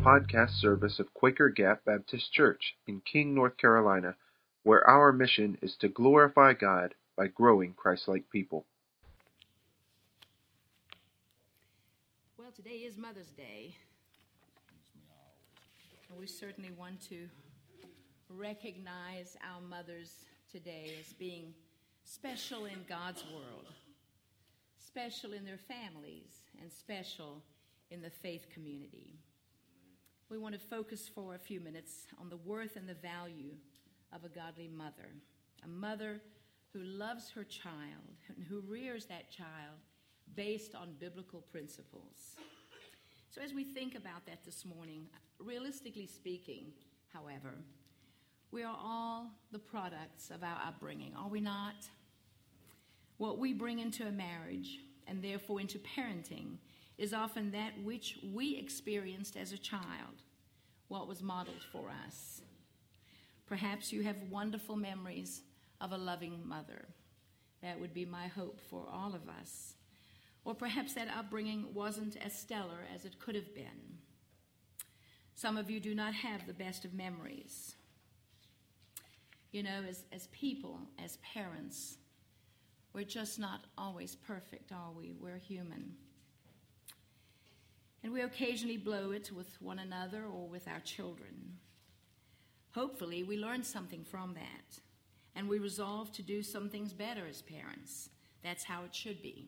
podcast service of Quaker Gap Baptist Church in King, North Carolina, where our mission is to glorify God by growing Christ-like people. Well, today is Mother's Day. We certainly want to recognize our mothers today as being special in God's world, special in their families, and special in the faith community. We want to focus for a few minutes on the worth and the value of a godly mother, a mother who loves her child and who rears that child based on biblical principles. So as we think about that this morning, realistically speaking, however, we are all the products of our upbringing, are we not? What we bring into a marriage and therefore into parenting is often that which we experienced as a child, what was modeled for us. Perhaps you have wonderful memories of a loving mother. That would be my hope for all of us. Or perhaps that upbringing wasn't as stellar as it could have been. Some of you do not have the best of memories. You know, as people, as parents, we're just not always perfect, are we? We're human. And we occasionally blow it with one another or with our children. Hopefully, we learn something from that, and we resolve to do some things better as parents. That's how it should be.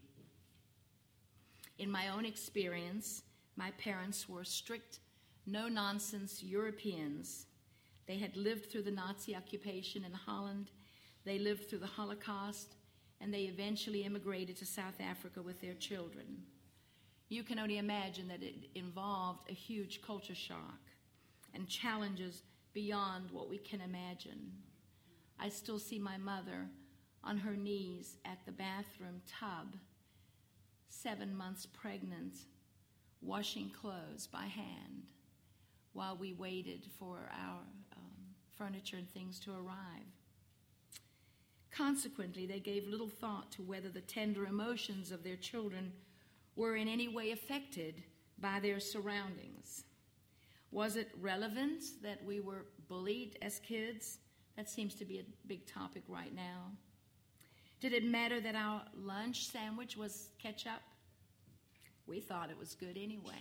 In my own experience, my parents were strict, no-nonsense Europeans. They had lived through the Nazi occupation in Holland, they lived through the Holocaust, and they eventually immigrated to South Africa with their children. You can only imagine that it involved a huge culture shock and challenges beyond what we can imagine. I still see my mother on her knees at the bathroom tub, 7 months pregnant, washing clothes by hand while we waited for our furniture and things to arrive. Consequently, they gave little thought to whether the tender emotions of their children were in any way affected by their surroundings. Was it relevant that we were bullied as kids? That seems to be a big topic right now. Did it matter that our lunch sandwich was ketchup? We thought it was good anyway.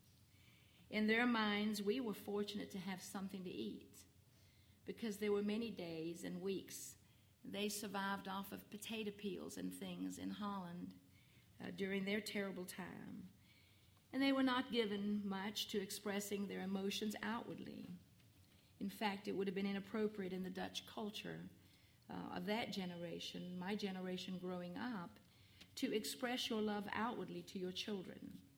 In their minds, we were fortunate to have something to eat because there were many days and weeks they survived off of potato peels and things in Holland during their terrible time. And they were not given much to expressing their emotions outwardly. In fact, it would have been inappropriate in the Dutch culture of that generation, my generation growing up, to express your love outwardly to your children.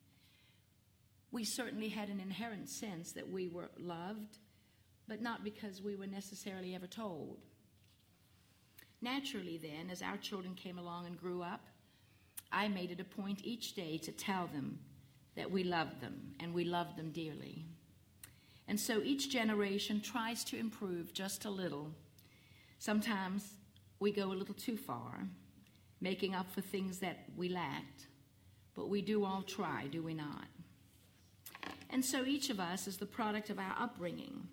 We certainly had an inherent sense that we were loved, but not because we were necessarily ever told. Naturally then, as our children came along and grew up, I made it a point each day to tell them that we loved them, and we loved them dearly. And so each generation tries to improve just a little. Sometimes we go a little too far, making up for things that we lacked. But we do all try, do we not? And so each of us is the product of our upbringing.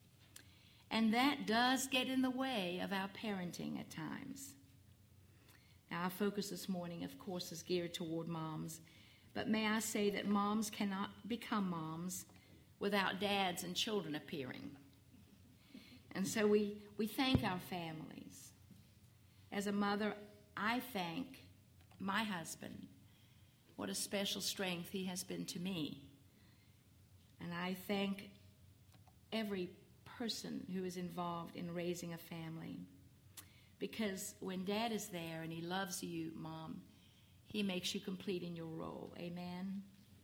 And that does get in the way of our parenting at times. Now, our focus this morning, of course, is geared toward moms. But may I say that moms cannot become moms without dads and children appearing. And so we thank our families. As a mother, I thank my husband. What a special strength he has been to me. And I thank every person who is involved in raising a family. Because when dad is there and he loves you, mom, he makes you complete in your role. Amen?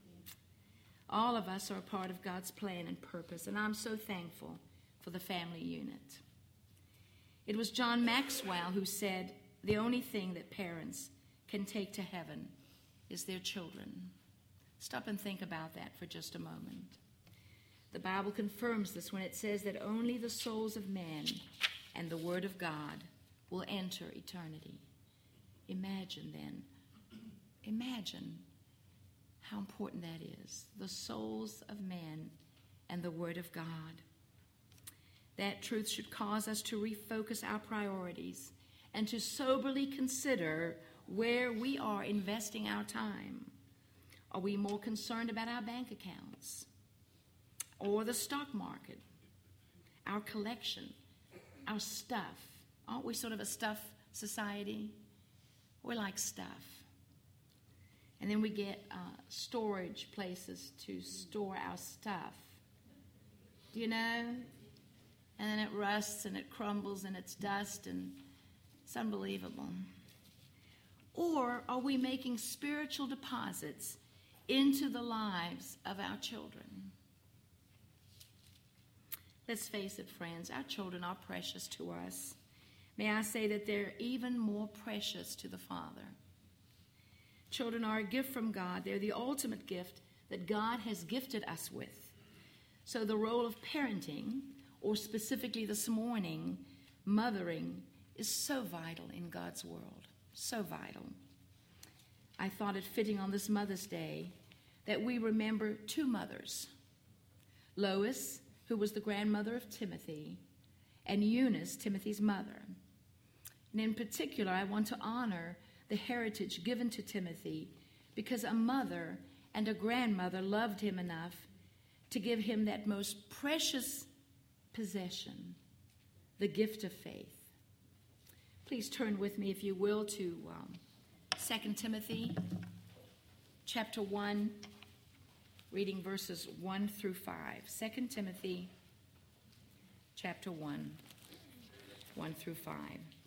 All of us are a part of God's plan and purpose, and I'm so thankful for the family unit. It was John Maxwell who said, the only thing that parents can take to heaven is their children. Stop and think about that for just a moment. The Bible confirms this when it says that only the souls of men and the Word of God will enter eternity. Imagine how important that is. The souls of men and the Word of God. That truth should cause us to refocus our priorities and to soberly consider where we are investing our time. Are we more concerned about our bank accounts or the stock market, our collection, our stuff? Aren't we sort of a stuff society? We like stuff. And then we get storage places to store our stuff. Do you know? And then it rusts and it crumbles and it's dust and it's unbelievable. Or are we making spiritual deposits into the lives of our children? Let's face it, friends, our children are precious to us. May I say that they're even more precious to the Father. Children are a gift from God. They're the ultimate gift that God has gifted us with. So the role of parenting, or specifically this morning, mothering, is so vital in God's world. So vital. I thought it fitting on this Mother's Day that we remember two mothers. Lois, who was the grandmother of Timothy, and Eunice, Timothy's mother. And in particular, I want to honor the heritage given to Timothy because a mother and a grandmother loved him enough to give him that most precious possession, the gift of faith. Please turn with me, if you will, to 2 Timothy chapter 1, reading verses 1 through 5. 2 Timothy chapter 1, 1 through 5.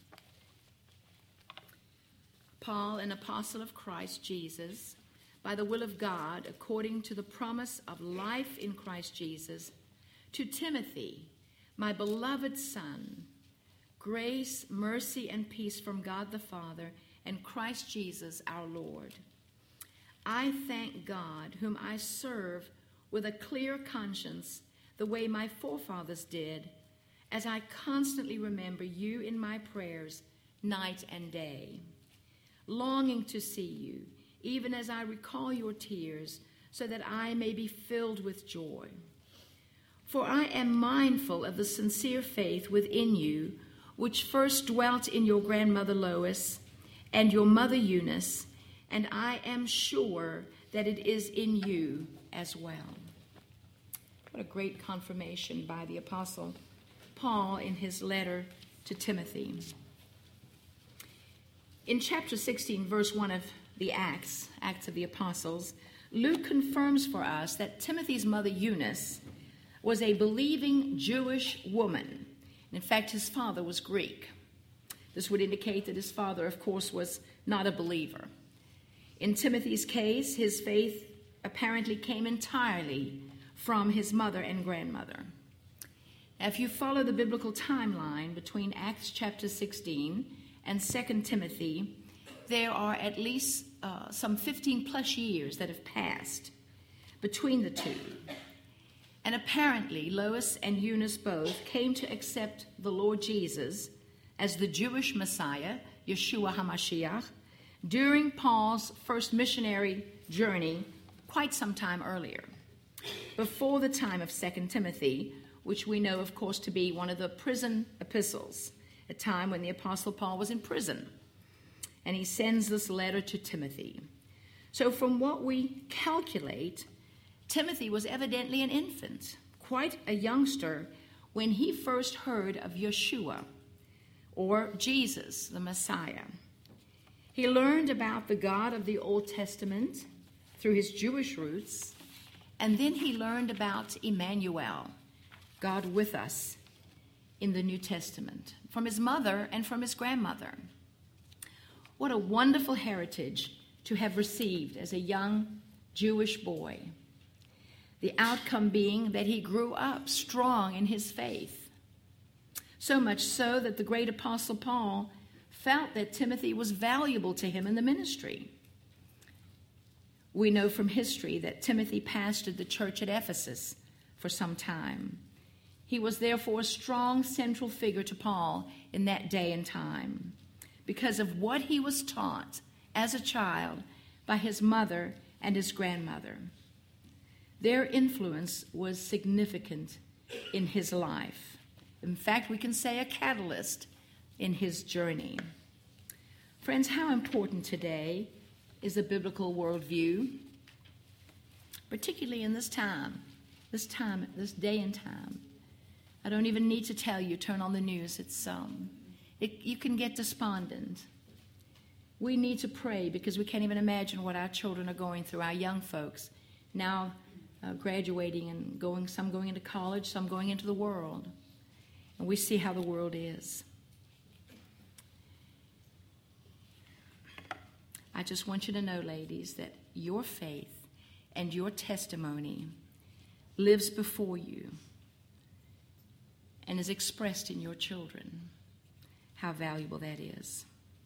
Paul, an apostle of Christ Jesus, by the will of God, according to the promise of life in Christ Jesus, to Timothy, my beloved son, grace, mercy, and peace from God the Father and Christ Jesus our Lord. I thank God, whom I serve with a clear conscience, the way my forefathers did, as I constantly remember you in my prayers night and day, longing to see you, even as I recall your tears, so that I may be filled with joy. For I am mindful of the sincere faith within you, which first dwelt in your grandmother Lois and your mother Eunice, and I am sure that it is in you as well. What a great confirmation by the Apostle Paul in his letter to Timothy. In chapter 16, verse 1 of the Acts of the Apostles, Luke confirms for us that Timothy's mother Eunice was a believing Jewish woman. In fact, his father was Greek. This would indicate that his father, of course, was not a believer. In Timothy's case, his faith apparently came entirely from his mother and grandmother. Now, if you follow the biblical timeline between Acts chapter 16 and 2 Timothy, there are at least some 15 plus years that have passed between the two. And apparently, Lois and Eunice both came to accept the Lord Jesus as the Jewish Messiah, Yeshua HaMashiach, during Paul's first missionary journey quite some time earlier, before the time of 2 Timothy, which we know, of course, to be one of the prison epistles, a time when the Apostle Paul was in prison. And he sends this letter to Timothy. So from what we calculate, Timothy was evidently an infant, quite a youngster, when he first heard of Yeshua, or Jesus, the Messiah. He learned about the God of the Old Testament through his Jewish roots, and then he learned about Emmanuel, God with us, in the New Testament, from his mother and from his grandmother. What a wonderful heritage to have received as a young Jewish boy. The outcome being that he grew up strong in his faith. So much so that the great Apostle Paul felt that Timothy was valuable to him in the ministry. We know from history that Timothy pastored the church at Ephesus for some time. He was therefore a strong central figure to Paul in that day and time because of what he was taught as a child by his mother and his grandmother. Their influence was significant in his life. In fact, we can say a catalyst in his journey. Friends, how important today is a biblical worldview, particularly in this day and time. I don't even need to tell you, turn on the news. You can get despondent. We need to pray because we can't even imagine what our children are going through, our young folks, now graduating and some going into college, some going into the world. And we see how the world is. I just want you to know, ladies, that your faith and your testimony lives before you and is expressed in your children. How valuable that is.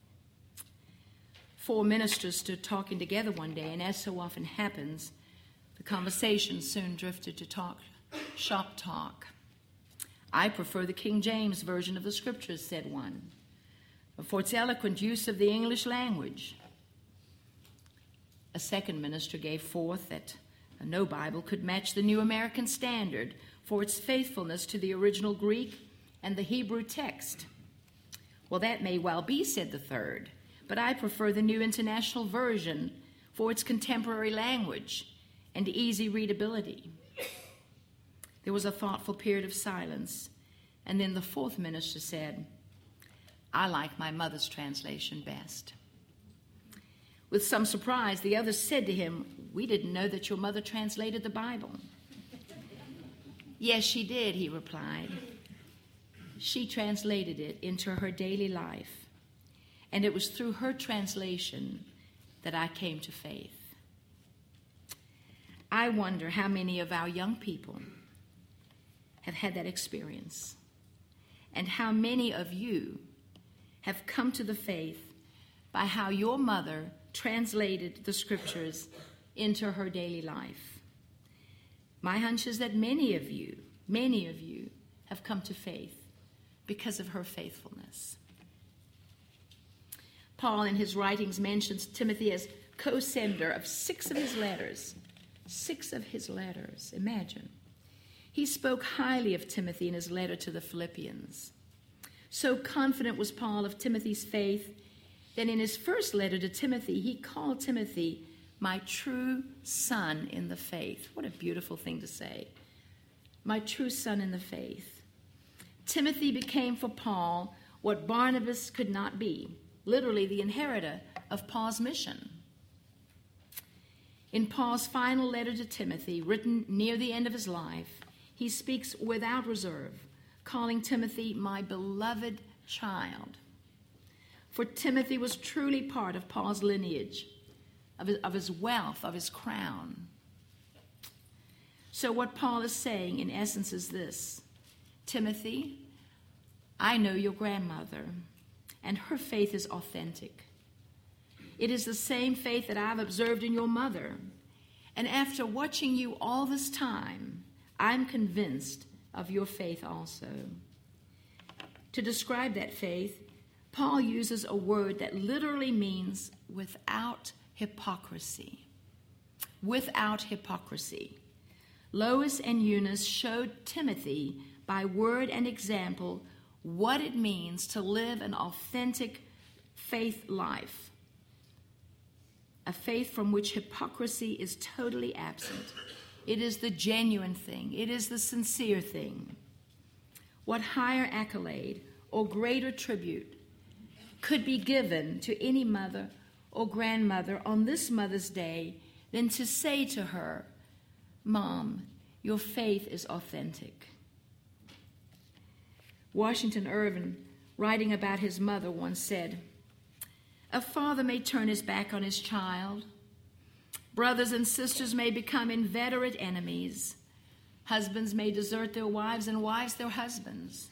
4 ministers stood talking together one day, and as so often happens, the conversation soon drifted to shop talk. I prefer the King James Version of the Scriptures, said one, for its eloquent use of the English language. A second minister gave forth that no Bible could match the New American Standard for its faithfulness to the original Greek and the Hebrew text. Well, that may well be, said the third, but I prefer the New International Version for its contemporary language and easy readability. There was a thoughtful period of silence, and then the fourth minister said, I like my mother's translation best. With some surprise, the others said to him, we didn't know that your mother translated the Bible. Yes, she did, he replied. She translated it into her daily life, and it was through her translation that I came to faith. I wonder how many of our young people have had that experience, and how many of you have come to the faith by how your mother translated the Scriptures into her daily life. My hunch is that many of you have come to faith because of her faithfulness. Paul in his writings mentions Timothy as co-sender of 6 of his letters. 6 of his letters, imagine. He spoke highly of Timothy in his letter to the Philippians. So confident was Paul of Timothy's faith that in his first letter to Timothy, he called Timothy my true son in the faith. What a beautiful thing to say. My true son in the faith. Timothy became for Paul what Barnabas could not be, literally the inheritor of Paul's mission. In Paul's final letter to Timothy, written near the end of his life, he speaks without reserve, calling Timothy my beloved child. For Timothy was truly part of Paul's lineage, of his wealth, of his crown. So what Paul is saying in essence is this: Timothy, I know your grandmother, and her faith is authentic. It is the same faith that I've observed in your mother. And after watching you all this time, I'm convinced of your faith also. To describe that faith, Paul uses a word that literally means without hypocrisy. Without hypocrisy. Lois and Eunice showed Timothy by word and example what it means to live an authentic faith life. A faith from which hypocrisy is totally absent. It is the genuine thing. It is the sincere thing. What higher accolade or greater tribute could be given to any mother or grandmother on this Mother's Day than to say to her, Mom, your faith is authentic. Washington Irving, writing about his mother, once said, a father may turn his back on his child. Brothers and sisters may become inveterate enemies. Husbands may desert their wives and wives their husbands.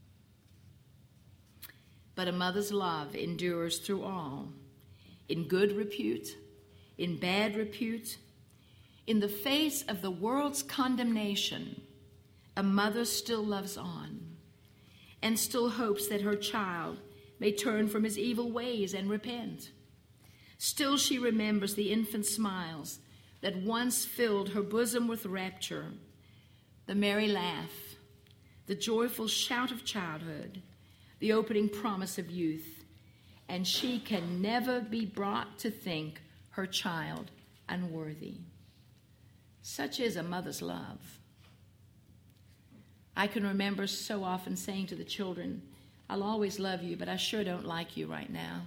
But a mother's love endures through all, in good repute, in bad repute. In the face of the world's condemnation, a mother still loves on and still hopes that her child may turn from his evil ways and repent. Still she remembers the infant smiles that once filled her bosom with rapture, the merry laugh, the joyful shout of childhood, the opening promise of youth, and she can never be brought to think her child unworthy. Such is a mother's love. I can remember so often saying to the children, I'll always love you, but I sure don't like you right now.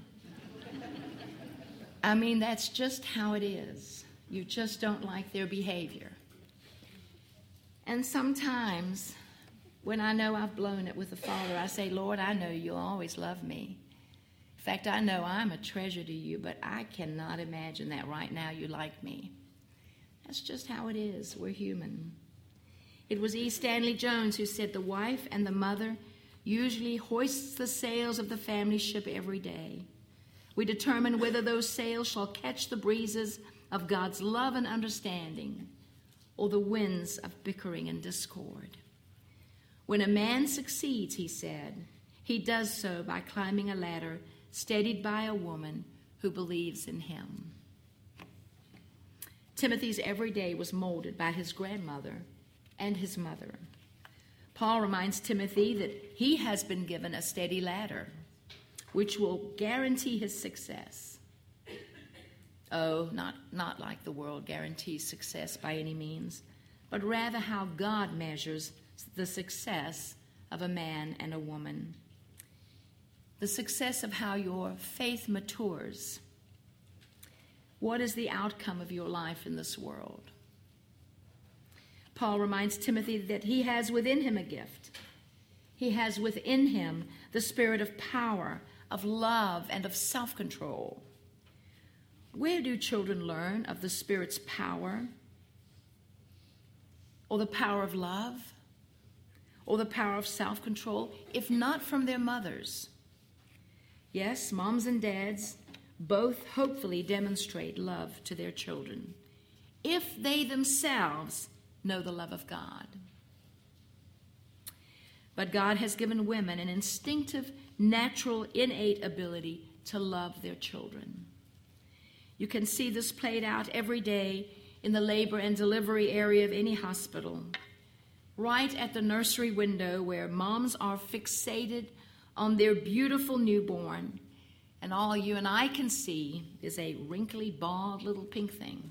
I mean, that's just how it is. You just don't like their behavior. And sometimes, when I know I've blown it with the Father, I say, Lord, I know you'll always love me. In fact, I know I'm a treasure to you, but I cannot imagine that right now you like me. That's just how it is. We're human. It was E. Stanley Jones who said the wife and the mother usually hoists the sails of the family ship every day. We determine whether those sails shall catch the breezes of God's love and understanding or the winds of bickering and discord. When a man succeeds, he said, he does so by climbing a ladder steadied by a woman who believes in him. Timothy's every day was molded by his grandmother and his mother. Paul reminds Timothy that he has been given a steady ladder, which will guarantee his success. Oh, not like the world guarantees success by any means, but rather how God measures the success of a man and a woman. The success of how your faith matures. What is the outcome of your life in this world? Paul reminds Timothy that he has within him a gift. He has within him the spirit of power, of love, and of self-control. Where do children learn of the Spirit's power? Or the power of love? Or the power of self-control, if not from their mothers? Yes, moms and dads both hopefully demonstrate love to their children, if they themselves know the love of God. But God has given women an instinctive, natural, innate ability to love their children. You can see this played out every day in the labor and delivery area of any hospital, right at the nursery window where moms are fixated on their beautiful newborn, and all you and I can see is a wrinkly, bald little pink thing.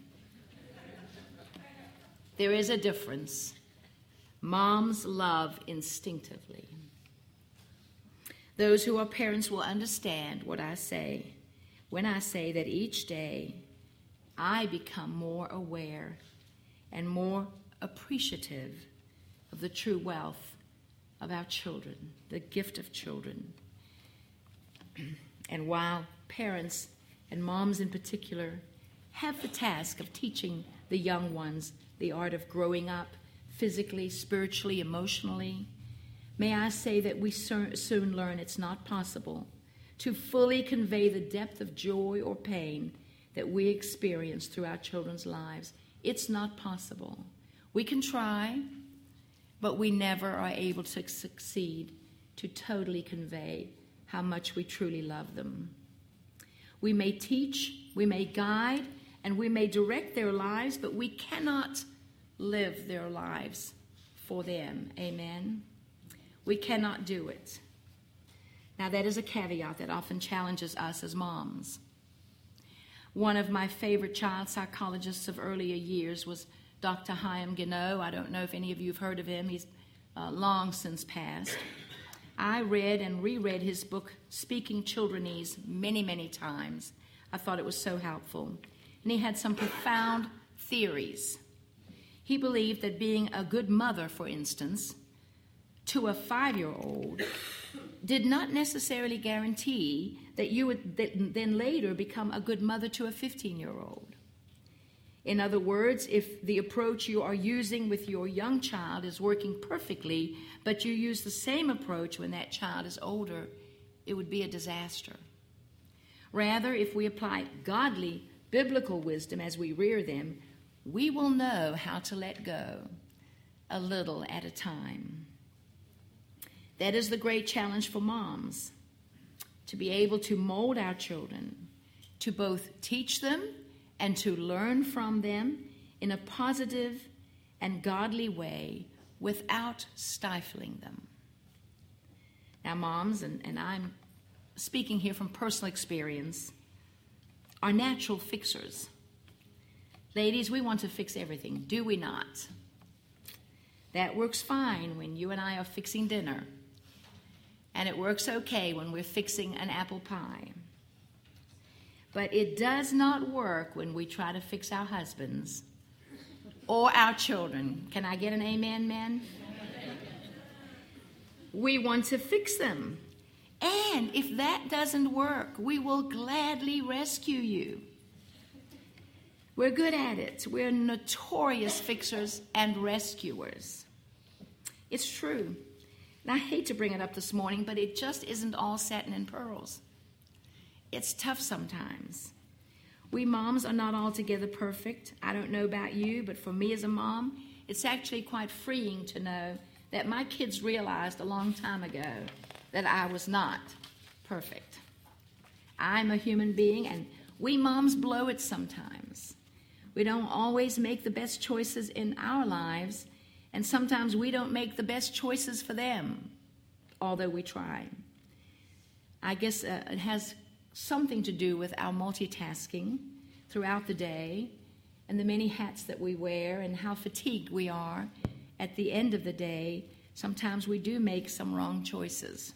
There is a difference. Moms love instinctively. Those who are parents will understand what I say when I say that each day I become more aware and more appreciative of the true wealth of our children, the gift of children. And while parents, and moms in particular, have the task of teaching the young ones the art of growing up physically, spiritually, emotionally, may I say that we soon learn it's not possible to fully convey the depth of joy or pain that we experience through our children's lives. It's not possible. We can try, but we never are able to succeed to totally convey how much we truly love them. We may teach, we may guide, and we may direct their lives, but we cannot live their lives for them. Amen? We cannot do it. Now, that is a caveat that often challenges us as moms. One of my favorite child psychologists of earlier years was Dr. Chaim Guinnot. I don't know if any of you have heard of him. He's long since passed. I read and reread his book, Speaking Childrenese, many, many times. I thought it was so helpful. And he had some profound theories. He believed that being a good mother, for instance, to a 5-year-old did not necessarily guarantee that you would then later become a good mother to a 15-year-old. In other words, if the approach you are using with your young child is working perfectly, but you use the same approach when that child is older, it would be a disaster. Rather, if we apply godly, biblical wisdom as we rear them, we will know how to let go a little at a time. That is the great challenge for moms, to be able to mold our children, to both teach them and to learn from them in a positive and godly way without stifling them. Now, moms, and I'm speaking here from personal experience, are natural fixers. Ladies, we want to fix everything, do we not? That works fine when you and I are fixing dinner, and it works okay when we're fixing an apple pie. But it does not work when we try to fix our husbands or our children. Can I get an amen, men? We want to fix them. And if that doesn't work, we will gladly rescue you. We're good at it. We're notorious fixers and rescuers. It's true. And I hate to bring it up this morning, but it just isn't all satin and pearls. It's tough sometimes. We moms are not altogether perfect. I don't know about you, but for me as a mom, it's actually quite freeing to know that my kids realized a long time ago that I was not perfect. I'm a human being, and we moms blow it sometimes. We don't always make the best choices in our lives, and sometimes we don't make the best choices for them, although we try. I guess it has something to do with our multitasking throughout the day and the many hats that we wear and how fatigued we are at the end of the day. Sometimes we do make some wrong choices.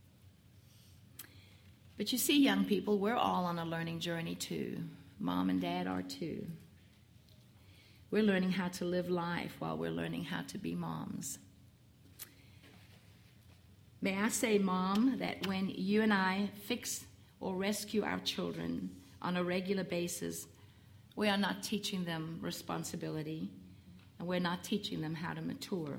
But you see, young people, we're all on a learning journey too. Mom and Dad are too. We're learning how to live life while we're learning how to be moms. May I say, Mom, that when you and I fix or rescue our children on a regular basis, we are not teaching them responsibility, and we're not teaching them how to mature.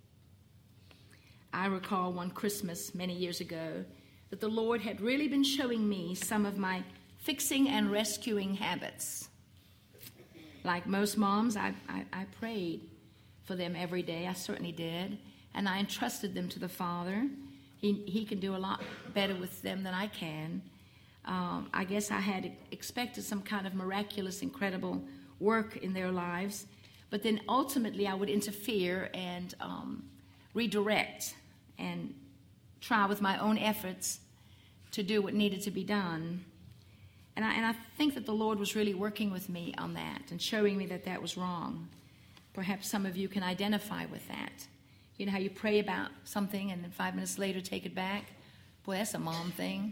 I recall one Christmas many years ago that the Lord had really been showing me some of my fixing and rescuing habits. Like most moms, I prayed for them every day. I certainly did. And I entrusted them to the Father. He can do a lot better with them than I can. I guess I had expected some kind of miraculous, incredible work in their lives. But then ultimately I would interfere and redirect and try with my own efforts to do what needed to be done. And I think that the Lord was really working with me on that and showing me that that was wrong. Perhaps some of you can identify with that. You know how you pray about something and then 5 minutes later take it back? Boy, that's a mom thing.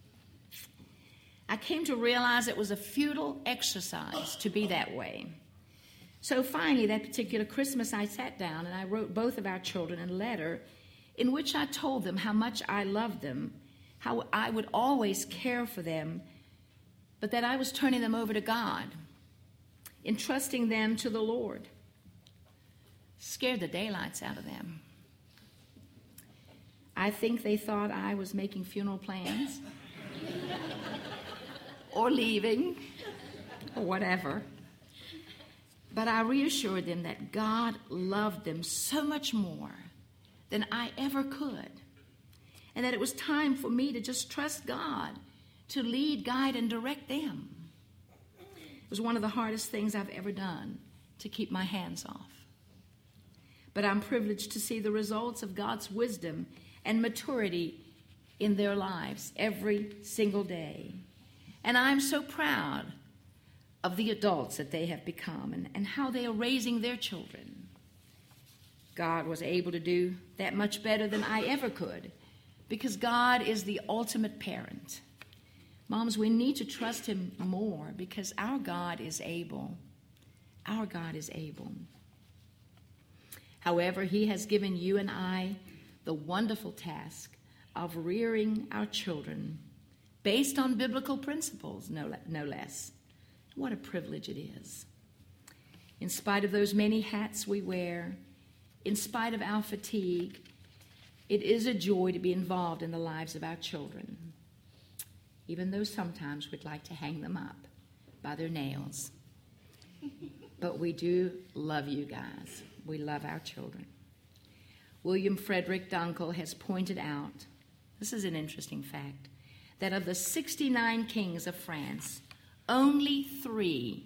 I came to realize it was a futile exercise to be that way. So finally, that particular Christmas, I sat down and I wrote both of our children a letter in which I told them how much I loved them, how I would always care for them, but that I was turning them over to God, entrusting them to the Lord. Scared the daylights out of them. I think they thought I was making funeral plans or leaving or whatever. But I reassured them that God loved them so much more than I ever could, and that it was time for me to just trust God to lead, guide, and direct them. It was one of the hardest things I've ever done, to keep my hands off. But I'm privileged to see the results of God's wisdom and maturity in their lives every single day. And I'm so proud of the adults that they have become and how they are raising their children. God was able to do that much better than I ever could, because God is the ultimate parent. Moms, we need to trust him more because our God is able. Our God is able. However, he has given you and I the wonderful task of rearing our children based on biblical principles, no less. What a privilege it is. In spite of those many hats we wear, in spite of our fatigue, it is a joy to be involved in the lives of our children, even though sometimes we'd like to hang them up by their nails. But we do love you guys. We love our children. William Frederick Dunkel has pointed out, this is an interesting fact, that of the 69 kings of France, only 3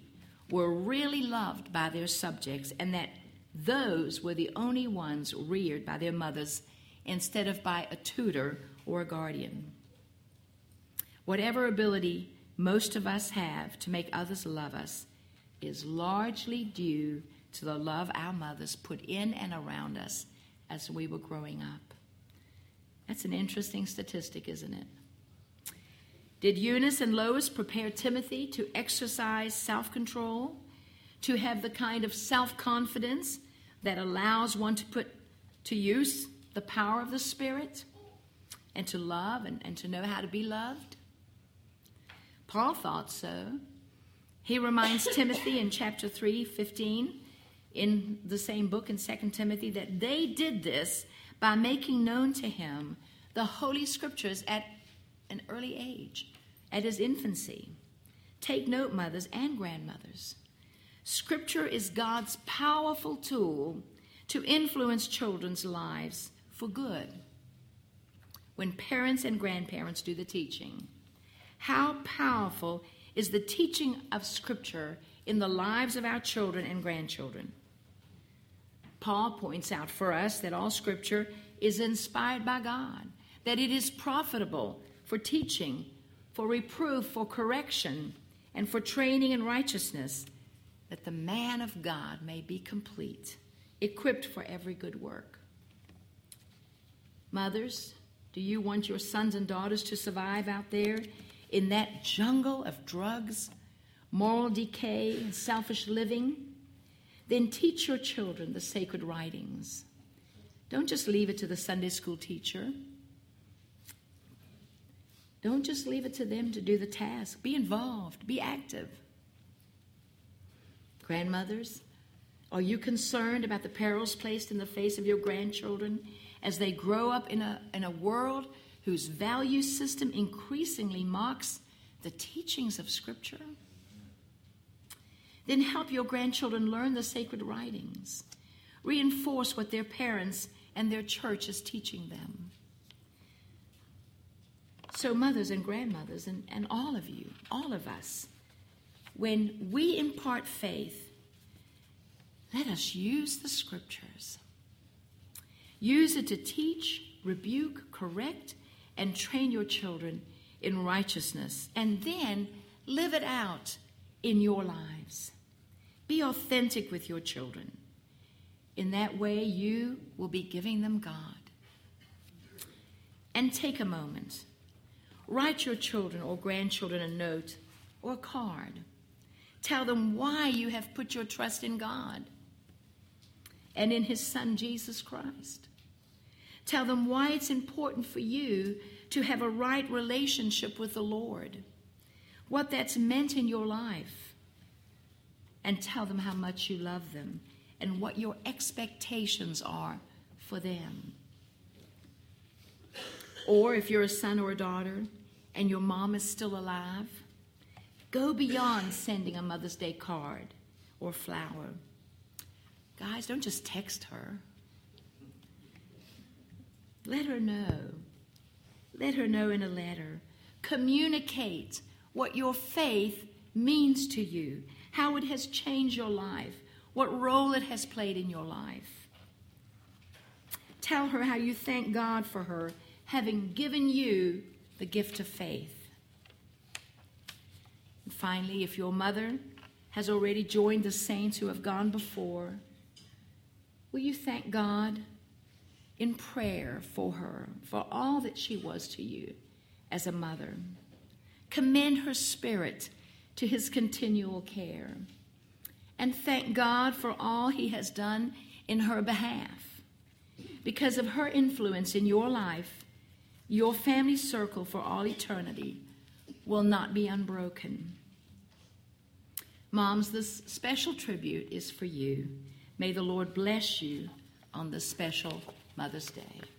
were really loved by their subjects, and that those were the only ones reared by their mothers instead of by a tutor or a guardian. Whatever ability most of us have to make others love us is largely due to the love our mothers put in and around us as we were growing up. That's an interesting statistic, isn't it? Did Eunice and Lois prepare Timothy to exercise self-control, to have the kind of self-confidence that allows one to put to use the power of the Spirit and to love and to know how to be loved? Paul thought so. He reminds Timothy in chapter 3:15 in the same book in 2 Timothy that they did this by making known to him the Holy Scriptures at an early age, at his infancy. Take note, mothers and grandmothers. Scripture is God's powerful tool to influence children's lives for good. When parents and grandparents do the teaching, how powerful is the teaching of Scripture in the lives of our children and grandchildren? Paul points out for us that all Scripture is inspired by God, that it is profitable for teaching, for reproof, for correction, and for training in righteousness, that the man of God may be complete, equipped for every good work. Mothers, do you want your sons and daughters to survive out there in that jungle of drugs, moral decay, and selfish living? Then teach your children the sacred writings. Don't just leave it to the Sunday school teacher. Don't just leave it to them to do the task. Be involved. Be active. Grandmothers, are you concerned about the perils placed in the face of your grandchildren as they grow up in a world whose value system increasingly mocks the teachings of Scripture? Then help your grandchildren learn the sacred writings. Reinforce what their parents and their church is teaching them. So mothers and grandmothers and all of you, all of us, when we impart faith, let us use the Scriptures. Use it to teach, rebuke, correct, and train your children in righteousness, and then live it out in your lives. Be authentic with your children. In that way, you will be giving them God. And take a moment. Write your children or grandchildren a note or a card. Tell them why you have put your trust in God and in His Son, Jesus Christ. Tell them why it's important for you to have a right relationship with the Lord, what that's meant in your life, and tell them how much you love them and what your expectations are for them. Or if you're a son or a daughter and your mom is still alive, go beyond sending a Mother's Day card or flower. Guys, don't just text her. Let her know. Let her know in a letter. Communicate what your faith means to you, how it has changed your life, what role it has played in your life. Tell her how you thank God for her having given you the gift of faith. And finally, if your mother has already joined the saints who have gone before, will you thank God in prayer for her, for all that she was to you as a mother? Commend her spirit to His continual care, and thank God for all He has done in her behalf. Because of her influence in your life, your family circle for all eternity will not be unbroken. Moms, this special tribute is for you. May the Lord bless you on this special Mother's Day.